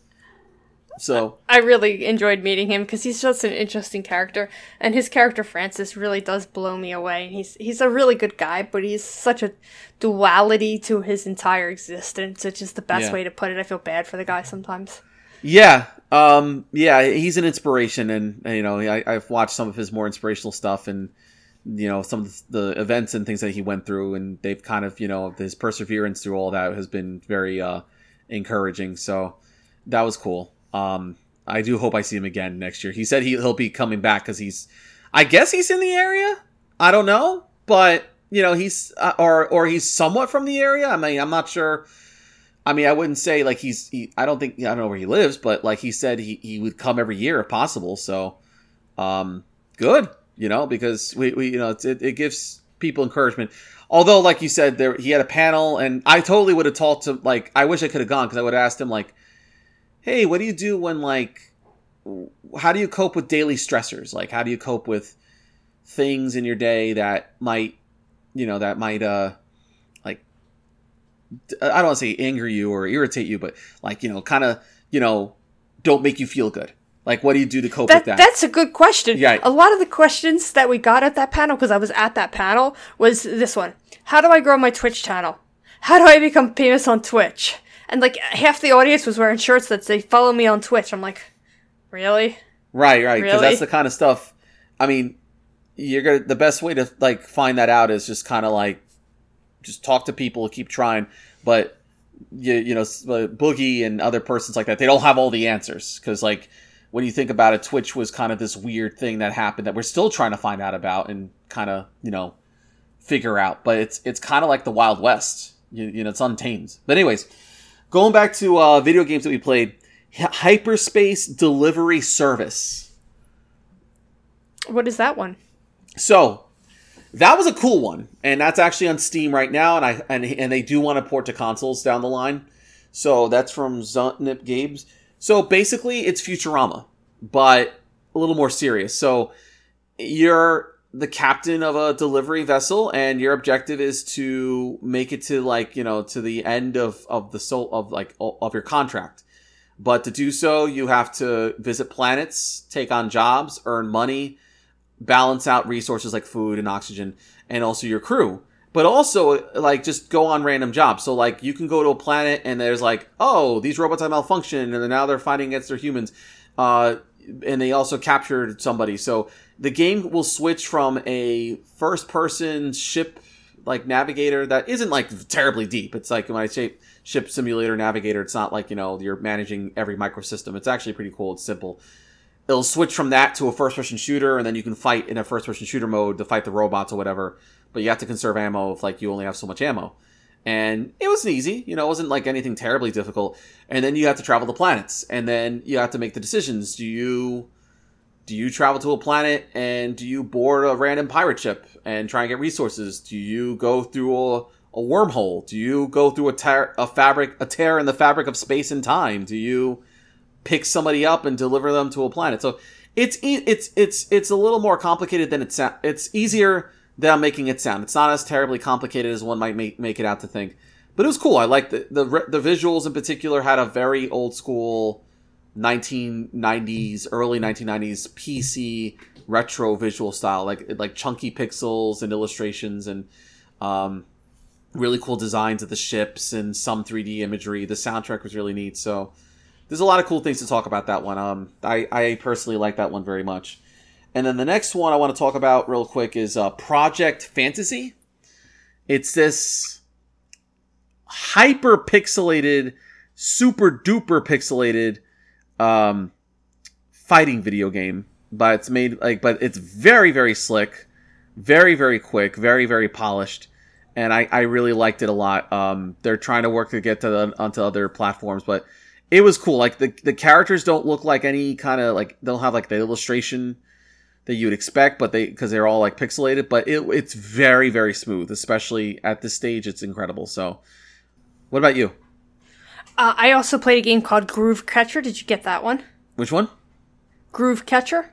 So I really enjoyed meeting him because he's just an interesting character, and his character Francis really does blow me away. He's he's a really good guy, but he's such a duality to his entire existence, which is the best Yeah. way to put it. I feel bad for the guy sometimes. yeah, um, yeah, he's an inspiration, and, and you know, I, I've watched some of his more inspirational stuff, and, you know, some of the events and things that he went through, and they've kind of, you know, his perseverance through all that has been very uh, encouraging. So that was cool. Um, I do hope I see him again next year. He said he, he'll be coming back because he's, I guess he's in the area. I don't know, but, you know, he's uh, or or he's somewhat from the area. I mean, I'm not sure. I mean, I wouldn't say like he's. He, I don't think I don't know where he lives, but like he said, he, he would come every year if possible. So, um, good, you know, because we, we you know it, it gives people encouragement. Although, like you said, there he had a panel, and I totally would have talked to like I wish I could have gone because I would have asked him like, hey, what do you do when, like, how do you cope with daily stressors? Like, how do you cope with things in your day that might, you know, that might, uh, like, I don't want to say anger you or irritate you, but, like, you know, kind of, you know, don't make you feel good. Like, what do you do to cope That, with that? That's a good question. Yeah. A lot of the questions that we got at that panel, because I was at that panel, was this one. How do I grow my Twitch channel? How do I become famous on Twitch? And, like, half the audience was wearing shirts that say, follow me on Twitch. I'm like, really? Right, right. Because Really? that's the kind of stuff, I mean, you're gonna, the best way to, like, find that out is just kind of, like, just talk to people, keep trying. But, you, you know, Boogie and other persons like that, they don't have all the answers. Because, like, when you think about it, Twitch was kind of this weird thing that happened that we're still trying to find out about and kind of, you know, figure out. But it's it's kind of like the Wild West. You, you know, it's untamed. But anyways, going back to uh, video games that we played, Hyperspace Delivery Service. What is that one? So, that was a cool one, and that's actually on Steam right now, and I and and they do want to port to consoles down the line. So that's from Zuntnip Games. So basically, it's Futurama, but a little more serious. So you're the captain of a delivery vessel, and your objective is to make it to like you know to the end of of the soul of like of your contract. But to do so, you have to visit planets, take on jobs, earn money, balance out resources like food and oxygen, and also your crew. But also, like, just go on random jobs. So, like, you can go to a planet and there's like, oh, these robots have malfunctioned, and now they're fighting against their humans. Uh, and they also captured somebody. So, the game will switch from a first-person ship, like, navigator that isn't, like, terribly deep. It's like, when I say ship simulator navigator, it's not like, you know, you're managing every microsystem. It's actually pretty cool. It's simple. It'll switch from that to a first-person shooter, and then you can fight in a first-person shooter mode to fight the robots or whatever. But you have to conserve ammo if, like, you only have so much ammo. And it was easy. You know, it wasn't, like, anything terribly difficult. And then you have to travel to planets. And then you have to make the decisions. Do you do you travel to a planet, and do you board a random pirate ship and try and get resources? Do you go through a, a wormhole? Do you go through a, tear, a fabric, a tear in the fabric of space and time? Do you pick somebody up and deliver them to a planet? So it's it's it's it's a little more complicated than it sounds. It's easier than I'm making it sound. It's not as terribly complicated as one might make make it out to think. But it was cool. I liked the the the visuals in particular. Had a very old school nineteen nineties, early nineteen nineties P C retro visual style, like like chunky pixels and illustrations, and um, really cool designs of the ships and some three D imagery. The soundtrack was really neat. So there's a lot of cool things to talk about that one. Um, I, I personally like that one very much. And then the next one I want to talk about real quick is uh, Project Fantasy. It's this hyper pixelated, super duper pixelated um, fighting video game. But it's made like, but it's very very slick, very very quick, very very polished, and I, I really liked it a lot. Um, they're trying to work to get to the, onto other platforms, but it was cool. Like the the characters don't look like any kind of like, they'll have like the illustration that you would expect, but they, because they're all like pixelated, but it it's very very smooth, especially at this stage. It's incredible. So, what about you? Uh, I also played a game called Groove Catcher. Did you get that one? Which one? Groove Catcher.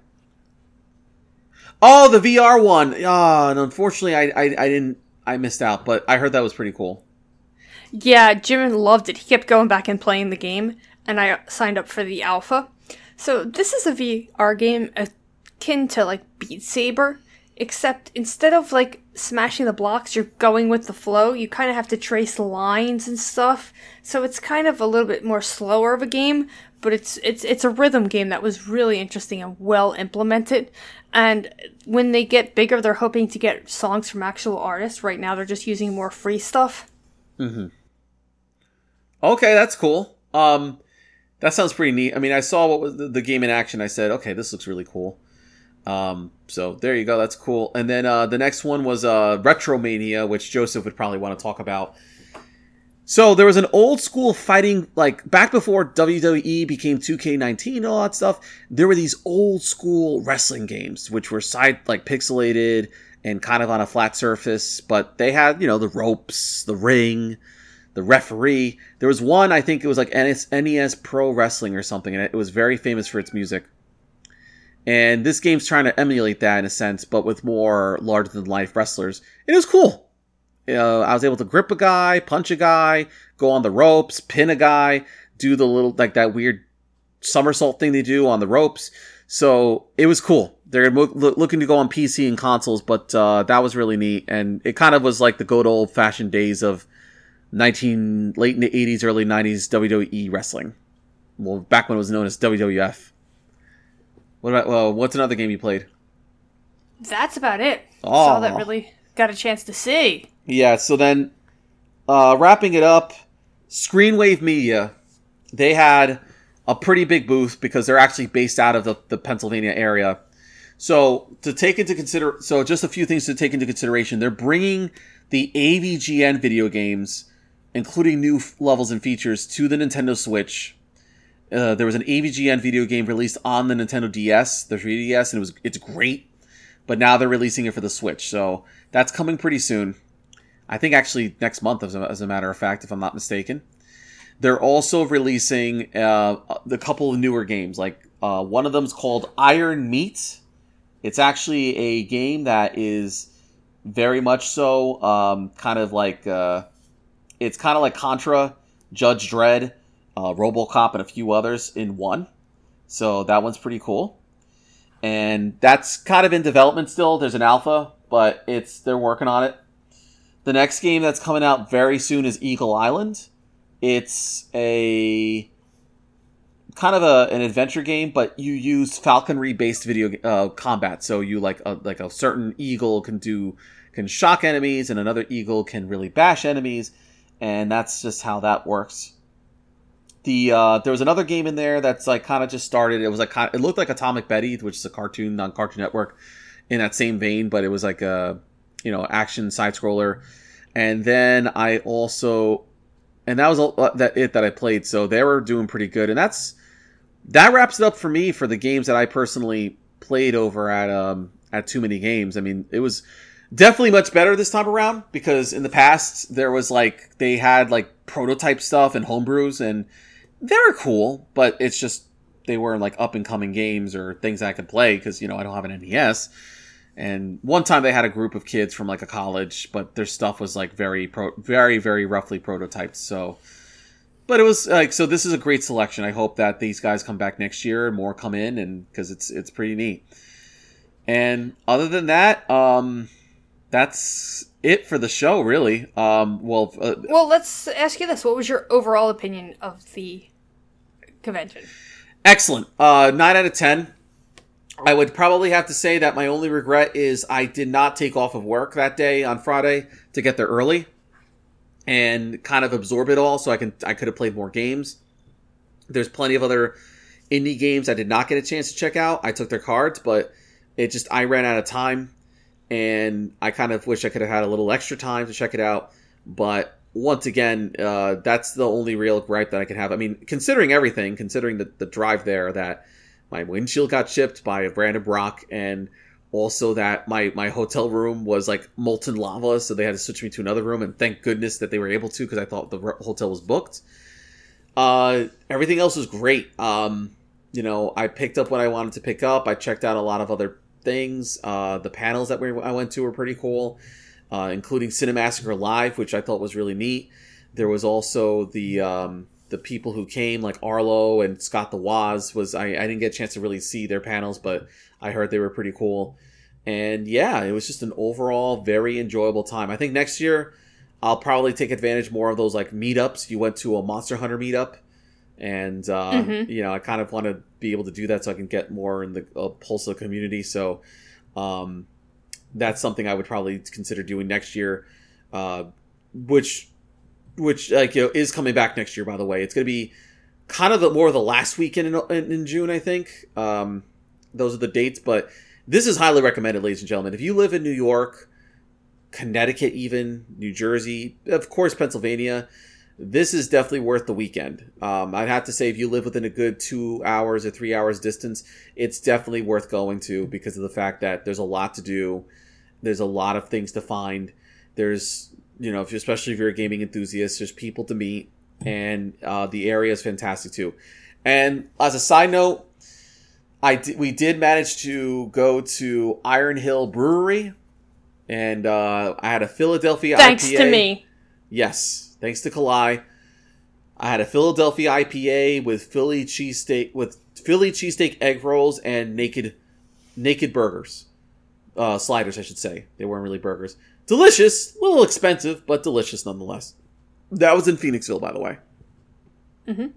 Oh, the V R one. Ah, and unfortunately, I, I I didn't. I missed out, but I heard that was pretty cool. Yeah, Jim loved it. He kept going back and playing the game, and I signed up for the alpha. So this is a V R game akin to like Beat Saber, except instead of like smashing the blocks, you're going with the flow. You kind of have to trace lines and stuff. So it's kind of a little bit more slower of a game, but it's it's it's a rhythm game that was really interesting and well implemented. And when they get bigger, they're hoping to get songs from actual artists. Right now, they're just using more free stuff. Mm-hmm. Okay, that's cool. Um, that sounds pretty neat. I mean, I saw what was the, the game in action. I said, okay, this looks really cool. Um, so there you go. That's cool. And then uh, the next one was uh, Retromania, which Joseph would probably want to talk about. So there was an old school fighting, like back before W W E became two K nineteen and all that stuff. There were these old school wrestling games, which were side like pixelated and kind of on a flat surface, but they had, you know, the ropes, the ring, the referee. There was one, I think it was like N E S Pro Wrestling or something, and it was very famous for its music. And this game's trying to emulate that in a sense, but with more larger-than-life wrestlers. It was cool. Uh, I was able to grip a guy, punch a guy, go on the ropes, pin a guy, do the little, like that weird somersault thing they do on the ropes. So it was cool. They're mo- looking to go on P C and consoles, but uh, that was really neat. And it kind of was like the good old-fashioned days of nineteen late eighties, early nineties W W E wrestling. Well, back when it was known as W W F. What about, well, what's another game you played? That's about it. Oh. That's all that really got a chance to see. Yeah, so then, uh, wrapping it up, Screenwave Media, they had a pretty big booth because they're actually based out of the, the Pennsylvania area. So to take into consider, so just a few things to take into consideration. They're bringing the A V G N video games, including new f- levels and features, to the Nintendo Switch. Uh, there was an A V G N video game released on the Nintendo D S, the three D S, and it was it's great. But now they're releasing it for the Switch, so that's coming pretty soon. I think actually next month, as a, as a matter of fact, if I'm not mistaken. They're also releasing uh, a couple of newer games. Like uh, one of them is called Iron Meat. It's actually a game that is very much so um, kind of like uh, it's kind of like Contra, Judge Dredd, uh, RoboCop, and a few others in one. So that one's pretty cool. And that's kind of in development still. There's an alpha, but it's they're working on it. The next game that's coming out very soon is Eagle Island. It's a kind of a, an adventure game, but you use falconry-based video uh, combat. So you like a, like a certain eagle can do can shock enemies, and another eagle can really bash enemies, and that's just how that works. The uh, there was another game in there that's like kind of just started. It was like it looked like Atomic Betty, which is a cartoon on Cartoon Network, in that same vein, but it was like a you know action side scroller. And then I also, and that was all, that it that I played. So they were doing pretty good, and that's that wraps it up for me for the games that I personally played over at um at Too Many Games. I mean, it was definitely much better this time around because in the past there was like they had like prototype stuff and homebrews and. They were cool, but it's just they weren't like up and coming games or things I could play because you know I don't have an N E S. And one time they had a group of kids from like a college, but their stuff was like very, pro- very, very roughly prototyped. So, but it was like so. This is a great selection. I hope that these guys come back next year and more come in, and because it's it's pretty neat. And other than that, um, that's it for the show, really. Um, well, uh, well, let's ask you this: what was your overall opinion of the convention? Excellent. Uh, nine out of ten. I would probably have to say that my only regret is I did not take off of work that day on Friday to get there early and kind of absorb it all, so I can I could have played more games. There's plenty of other indie games I did not get a chance to check out. I took their cards, but it just I ran out of time. And I kind of wish I could have had a little extra time to check it out. But once again, uh, that's the only real gripe that I could have. I mean, considering everything, considering the, the drive there, that my windshield got chipped by Brandon Brock, and also that my, my hotel room was like molten lava, so they had to switch me to another room. And thank goodness that they were able to, because I thought the hotel was booked. Uh, everything else was great. Um, you know, I picked up what I wanted to pick up. I checked out a lot of other things. Uh, the panels that we I went to were pretty cool, uh, including Cinemassacre Live, which I thought was really neat. There was also the um, the people who came, like Arlo and Scott the Woz. Was I, I didn't get a chance to really see their panels, but I heard they were pretty cool. And yeah, it was just an overall very enjoyable time. I think next year I'll probably take advantage more of those like meetups. You went to a Monster Hunter meetup. And, uh, mm-hmm. you know, I kind of want to be able to do that so I can get more in the uh, pulse of the community. So um, that's something I would probably consider doing next year, uh, which, which like, you know, is coming back next year, by the way. It's going to be kind of the more of the last weekend in, in, in June, I think. Um, those are the dates. But this is highly recommended, ladies and gentlemen. If you live in New York, Connecticut even, New Jersey, of course, Pennsylvania, this is definitely worth the weekend. Um, I'd have to say if you live within a good two hours or three hours distance, it's definitely worth going to because of the fact that there's a lot to do. There's a lot of things to find. There's, you know, if you're, especially if you're a gaming enthusiast, there's people to meet, and uh, the area is fantastic too. And as a side note, I d- we did manage to go to Iron Hill Brewery, and uh, I had a Philadelphia Thanks I P A. Thanks to me. Yes. Thanks to Kalai. I had a Philadelphia I P A with Philly cheesesteak with Philly cheesesteak egg rolls and naked naked burgers. Uh, sliders, I should say. They weren't really burgers. Delicious. A little expensive, but delicious nonetheless. That was in Phoenixville, by the way. Mm-hmm.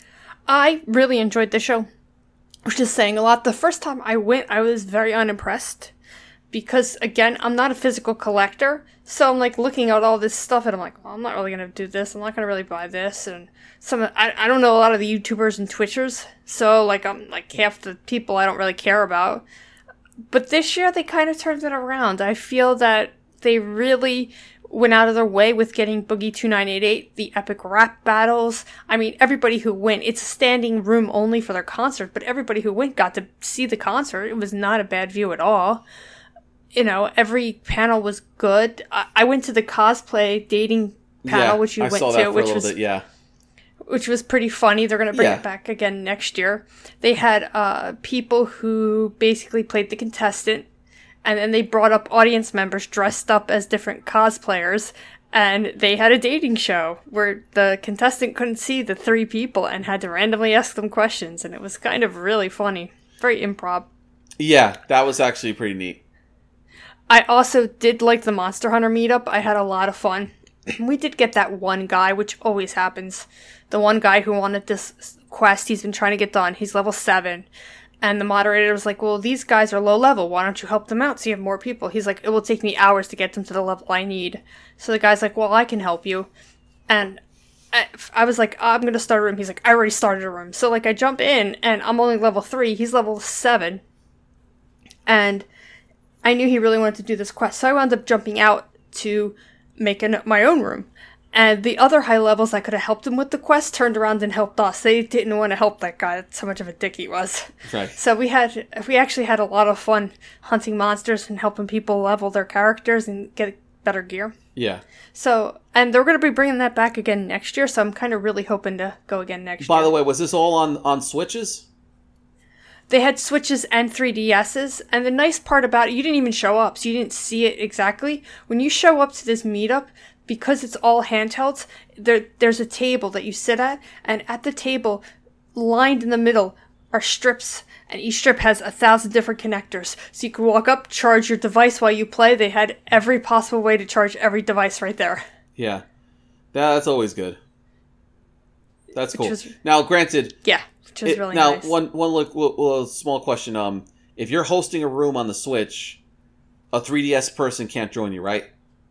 I really enjoyed the show, which is saying a lot. The first time I went, I was very unimpressed. Because, again, I'm not a physical collector, so I'm, like, looking at all this stuff, and I'm like, well, I'm not really going to do this, I'm not going to really buy this, and some, I, I don't know a lot of the YouTubers and Twitchers, so, like, I'm, like, half the people I don't really care about. But this year they kind of turned it around. I feel that they really went out of their way with getting Boogie two nine eight eight, the epic rap battles. I mean, everybody who went, it's a standing room only for their concert, but everybody who went got to see the concert. It was not a bad view at all. You know, every panel was good. I, I went to the cosplay dating panel, yeah, which you I went saw to, that for which a little was bit, yeah. which was pretty funny. They're going to bring Yeah. it back again next year. They had uh, people who basically played the contestant, and then they brought up audience members dressed up as different cosplayers, and they had a dating show where the contestant couldn't see the three people and had to randomly ask them questions, and it was kind of really funny. Very improv. Yeah, that was actually pretty neat. I also did like the Monster Hunter meetup. I had a lot of fun. We did get that one guy, which always happens. The one guy who wanted this quest he's been trying to get done. He's level seven. And the moderator was like, well, these guys are low level. Why don't you help them out so you have more people? He's like, it will take me hours to get them to the level I need. So the guy's like, well, I can help you. And I, I was like, oh, I'm going to start a room. He's like, I already started a room. So like I jump in and I'm only level three. He's level seven. And I knew he really wanted to do this quest. So I wound up jumping out to make an, my own room. And the other high levels that could have helped him with the quest turned around and helped us. They didn't want to help that guy. That's how much of a dick he was. Right. So we had, we actually had a lot of fun hunting monsters and helping people level their characters and get better gear. Yeah. So, and they're going to be bringing that back again next year. So I'm kind of really hoping to go again next By year. the way, was this all on, on Switches? They had Switches and three D S's, and the nice part about it, you didn't even show up, so you didn't see it exactly. When you show up to this meetup, because it's all handhelds, there there's a table that you sit at, and at the table, lined in the middle, are strips, and each strip has a thousand different connectors. So you can walk up, charge your device while you play. They had every possible way to charge every device right there. Yeah. That's always good. That's Which cool. was- Now, granted... Yeah, which was It- really now, nice. one one look, well, well, small question. Um, if you're hosting a room on the Switch, a three D S person can't join you, right?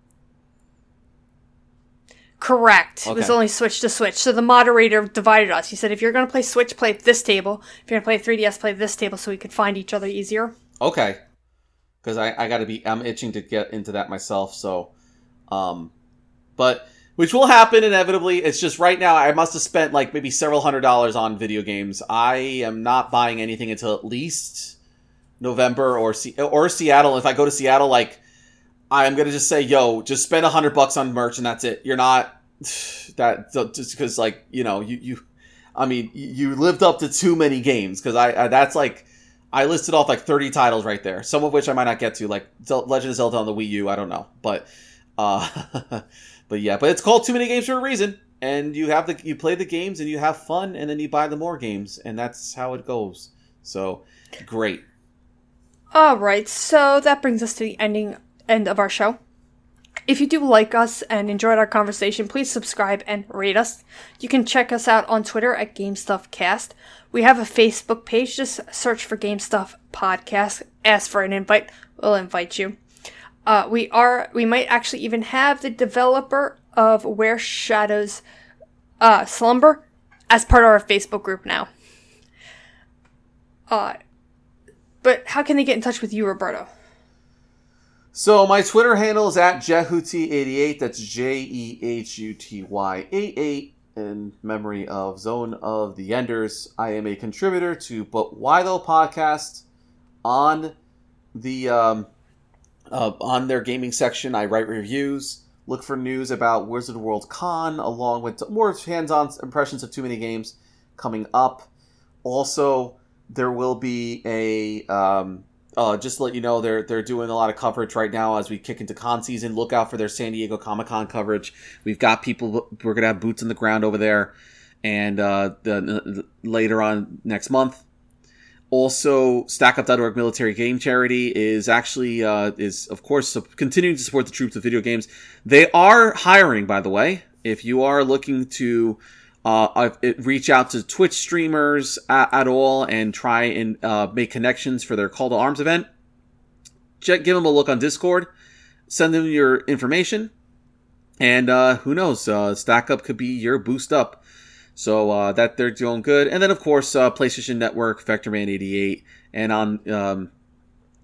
Correct. It was Okay. only Switch to Switch. So the moderator divided us. He said, if you're going to play Switch, play this table. If you're going to play three D S, play this table so we could find each other easier. Okay. Because I, I got to be, I'm itching to get into that myself. So, um, but which will happen inevitably. It's just right now I must have spent like maybe several hundred dollars on video games. I am not buying anything until at least November or C- or Seattle. If I go to Seattle, like I'm gonna just say, yo, just spend a hundred bucks on merch and that's it. You're not that just because like you know you you. I mean, you lived up to too many games because I, I that's like. I listed off like thirty titles right there, some of which I might not get to, like Legend of Zelda on the Wii U. I don't know, but, uh, but yeah, but it's called Too Many Games for a reason. And you have the you play the games and you have fun, and then you buy the more games, and that's how it goes. So great. All right, so that brings us to the ending end of our show. If you do like us and enjoyed our conversation, please subscribe and rate us. You can check us out on Twitter at GameStuffCast. We have a Facebook page. Just search for GameStuff Podcast. Ask for an invite. We'll invite you. Uh, we are. We might actually even have the developer of Where Shadows uh, Slumber as part of our Facebook group now. Uh, but how can they get in touch with you, Roberto? So my Twitter handle is at Jehuty eighty-eight. That's J E H U T Y eighty-eight. In memory of Zone of the Enders. I am a contributor to But Why Though podcast on the um, uh, on their gaming section. I write reviews, look for news about Wizard World Con, along with more hands-on impressions of Too Many Games coming up. Also, there will be a um, uh, just to let you know, they're they're doing a lot of coverage right now as we kick into con season. Look out for their San Diego Comic-Con coverage. We've got people, we're going to have boots on the ground over there, and uh, the, the, later on next month. Also, stack up dot org Military Game Charity is actually, uh, is of course continuing to support the troops of video games. They are hiring, by the way. If you are looking to Uh, reach out to Twitch streamers at, at all and try and uh, make connections for their Call to Arms event. Check, give them a look on Discord. Send them your information. And uh, who knows, uh, Stack Up could be your boost up. So uh, that they're doing good. And then, of course, uh, PlayStation Network, Vectorman eighty-eight. And on um,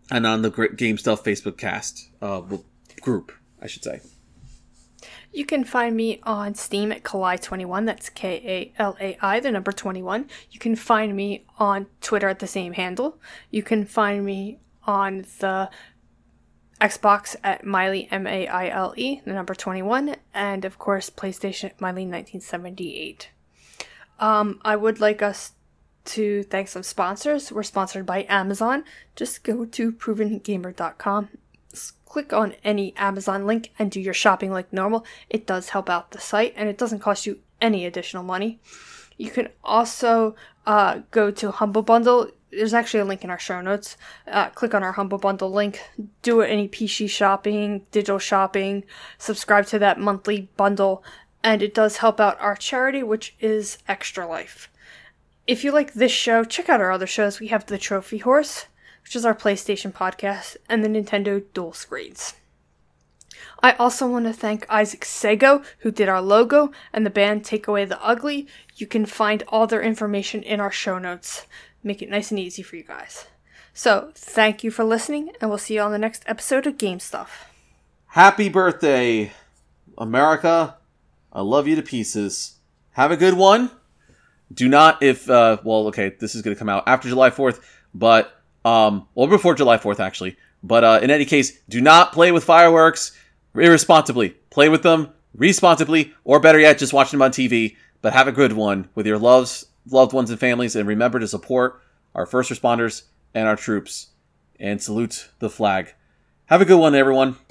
and on the Game Stuff Facebook cast uh, group, I should say. You can find me on Steam at Kalai twenty-one. That's K A L A I, the number twenty-one. You can find me on Twitter at the same handle. You can find me on the Xbox at Miley, M A I L E, the number twenty-one. And, of course, PlayStation at Miley nineteen seventy-eight. Um, I would like us to thank some sponsors. We're sponsored by Amazon. Just go to proven gamer dot com. Click on any Amazon link and do your shopping like normal. It does help out the site, and it doesn't cost you any additional money. You can also uh, go to Humble Bundle. There's actually a link in our show notes. Uh, click on our Humble Bundle link. Do any P C shopping, digital shopping. Subscribe to that monthly bundle, and it does help out our charity, which is Extra Life. If you like this show, check out our other shows. We have The Trophy Horse, which is our PlayStation podcast, and the Nintendo Dual Screens. I also want to thank Isaac Sego, who did our logo, and the band Take Away the Ugly. You can find all their information in our show notes. Make it nice and easy for you guys. So, thank you for listening, and we'll see you on the next episode of Game Stuff. Happy birthday, America. I love you to pieces. Have a good one. Do not, if, uh, well, okay, this is going to come out after July fourth, but Um, well, before July fourth, actually. But uh, in any case, do not play with fireworks irresponsibly. Play with them responsibly, or better yet, just watch them on T V. But have a good one with your loves, loved ones and families, and remember to support our first responders and our troops, and salute the flag. Have a good one, everyone.